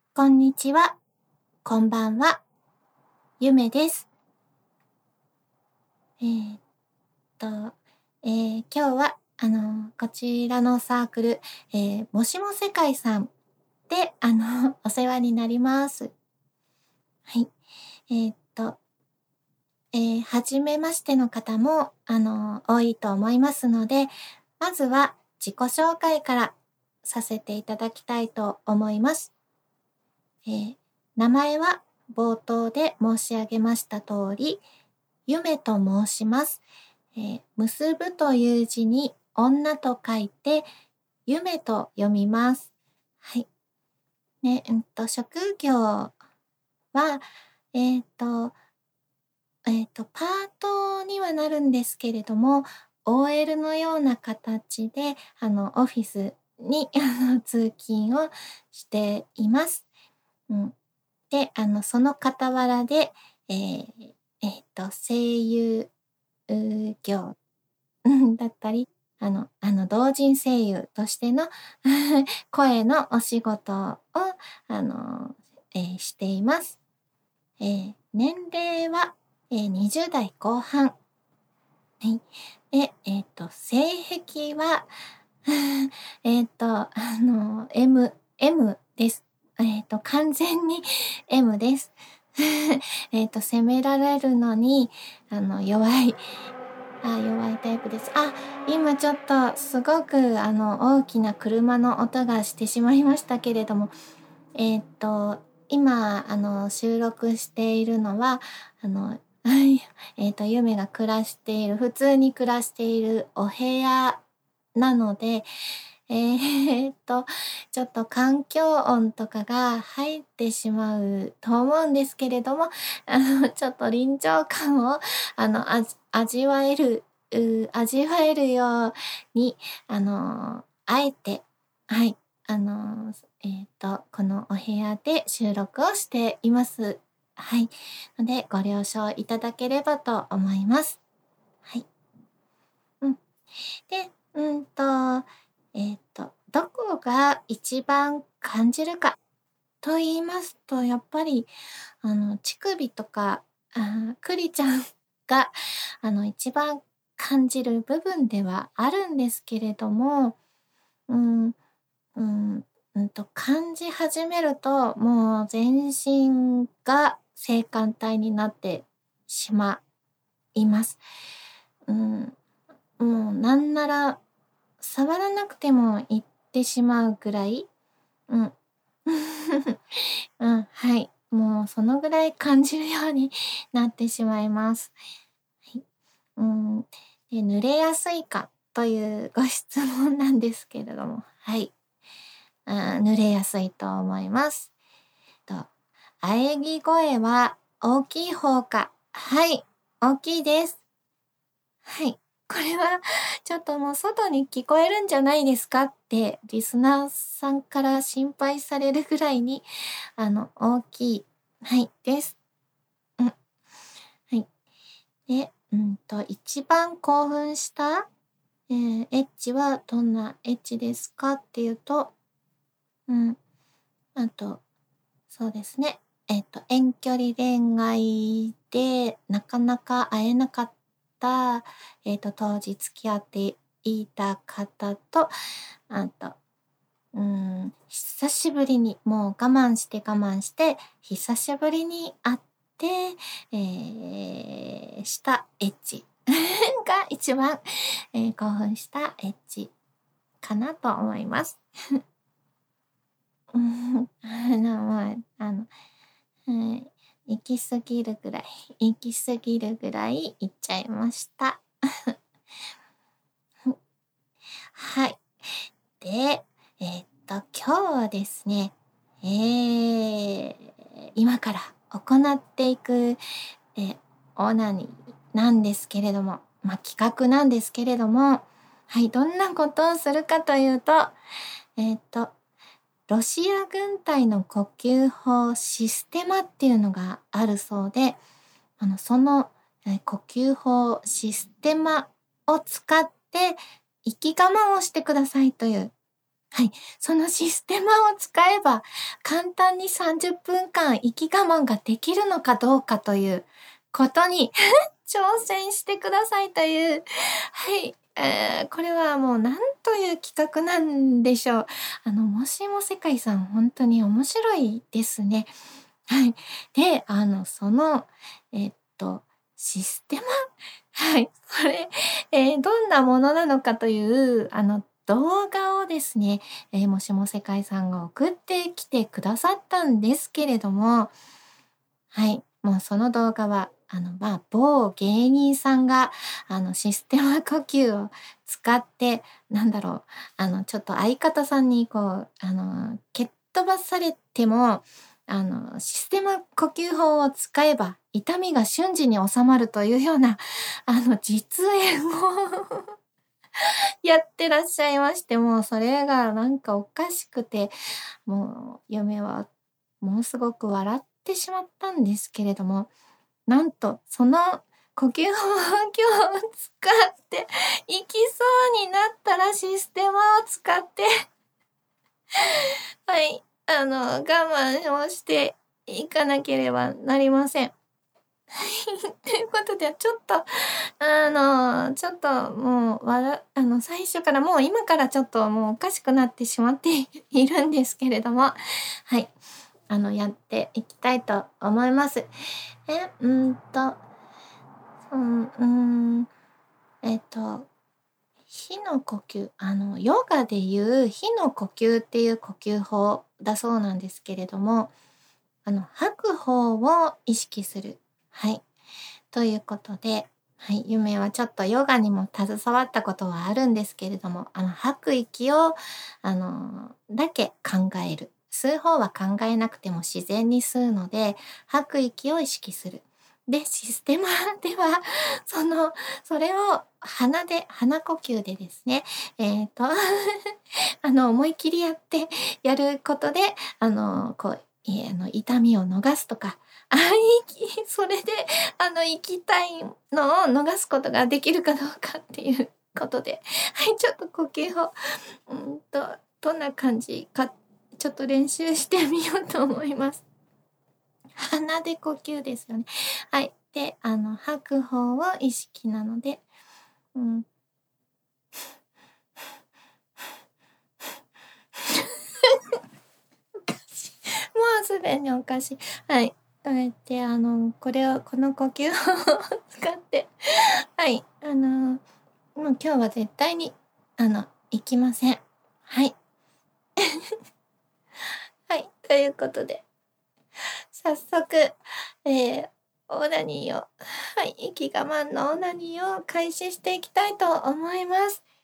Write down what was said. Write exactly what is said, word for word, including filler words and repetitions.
こんにちは、こんばんは、ゆめです。えーっと、えー今日は、あの、こちらのサークル、えーもしも世界さんで、あの、お世話になります。はい。えーっと、えー初めましての方も、あの、多いと思いますので、まずは自己紹介からさせていただきたいと思います。えー名前は冒頭で申し上げました通り、ゆめと申します。えー結ぶという字に女と書いて、ゆめと読みます。はい。ね、うんと、職業は、えっと、えっと、パートにはなるんですけれども、オーエル のような形で、あの、オフィスにあの通勤をしています。うん。で、あの、その傍らで、えーえっと、声優う業うんだったり、あのあの、同人声優としての声のお仕事を、あの、えーしています。えー年齢は、えーにじゅう代後半。はい。で、えっと、性癖は、えっと、あの、M、M です。えっと、完全に M です。えっと、責められるのに、あの、弱いあ、弱いタイプです。あ、今ちょっとすごくあの大きな車の音がしてしまいましたけれども、えーっと、今あの収録しているのは、あの、えーっと、ゆめが暮らしている、普通に暮らしているお部屋なので、えーっと、ちょっと環境音とかが入ってしまうと思うんですけれども、あの、ちょっと臨場感を、あの、あじ味わえる、う味わえるように、あの、あえて、はい、あの、えっと、このお部屋で収録をしています。はい。ので、ご了承いただければと思います。はい。うん。で、うんと、えっと、どこが一番感じるかと言いますと、やっぱり、あの、乳首とか、あ、クリちゃんが、あの、一番感じる部分ではあるんですけれども、うん、うん、うんと、感じ始めると、もう全身が性感帯になってしまいます。うん、もうなんなら触らなくても行ってしまうぐらい、うん。うん、はい。もうそのぐらい感じるようになってしまいます。はい。うん、で、濡れやすいかというご質問なんですけれども、はい。あー濡れやすいと思います。と、喘ぎ声は大きい方か。はい、大きいです。はい。これはちょっともう外に聞こえるんじゃないですかってリスナーさんから心配されるぐらいに、あの、大きい、はい、です。うん。はい。で、うんと、一番興奮した、えーエッチはどんなエッチですかっていうと、うん、あと、そうですね。えっと、遠距離恋愛でなかなか会えなかった、えっと、当時付き合っていた方と、あと、うん、久しぶりに、もう我慢して我慢して、久しぶりに会って、えーしたエッチが一番、えー興奮したエッチかなと思います。うんあの、まあ、あの、はい。行き過ぎるぐらい、行き過ぎるぐらい行っちゃいました。はい。で、えーっと、今日はですね、えー、今から行っていく、え、オナニーなんですけれども、まあ、企画なんですけれども、はい、どんなことをするかというと、えーっと、ロシア軍隊の呼吸法システマっていうのがあるそうで、あの、その、えー呼吸法システマを使って、息我慢をしてくださいという、 はい。そのシステマを使えば、簡単にさんじゅっぷんかん息我慢ができるのかどうかということに挑戦してくださいという、はい。えー、これはもうなんという企画なんでしょう。あの、もしも世界さん、本当に面白いですね。はい。で、あの、その、えっと、システマはい、それ、えーどんなものなのかという、あの、動画をですね、えーもしも世界さんが送ってきてくださったんですけれども、はい、もうその動画は、あの、まあ、某芸人さんが、あの、システマ呼吸を使って、なんだろう、あの、ちょっと相方さんにこう、あの、蹴っ飛ばされても、あの、システマ呼吸法を使えば、痛みが瞬時に収まるというような、あの、実演をやってらっしゃいまして、もうそれがなんかおかしくて、もう嫁はものすごく笑ってしまったんですけれども、なんとその呼吸法を今日使っていきそうになったらシステマを使ってはい、あの、我慢をしていかなければなりません。ということで、ちょっと、あの、ちょっともう、わらあの、最初からもう今からちょっともうおかしくなってしまっているんですけれども、はい、あの、やっていきたいと思います。え、うんと、うん、うーん、えっと、火の呼吸、あの、ヨガでいう火の呼吸っていう呼吸法だそうなんですけれども、あの、吐く方を意識する。はい。ということで、はい、夢はちょっとヨガにも携わったことはあるんですけれども、あの、吐く息を、あの、だけ考える。吸う方は考えなくても自然に吸うので、吐く息を意識する。で、システマでは、その、それを鼻で、鼻呼吸でですね、えっと、あの、思い切りやってやることで、あの、こう、いあの、痛みを逃すとか、あ、いきそれであの、行きたいのを逃すことができるかどうかっていうことで、はい、ちょっと呼吸を、うんと、どんな感じか、ちょっと練習してみようと思います。鼻で呼吸ですよね。はい。で、あの、吐く方を意識なので、うん。おかしい。もうすでにおかしい。はい。こうやって、あの、これを、この呼吸法を使って、はい、あの、もう今日は絶対に、あの、行きません。はい。はい、ということで、早速、えー、オーナニーを、はい、息我慢のオーナニーを開始していきたいと思います。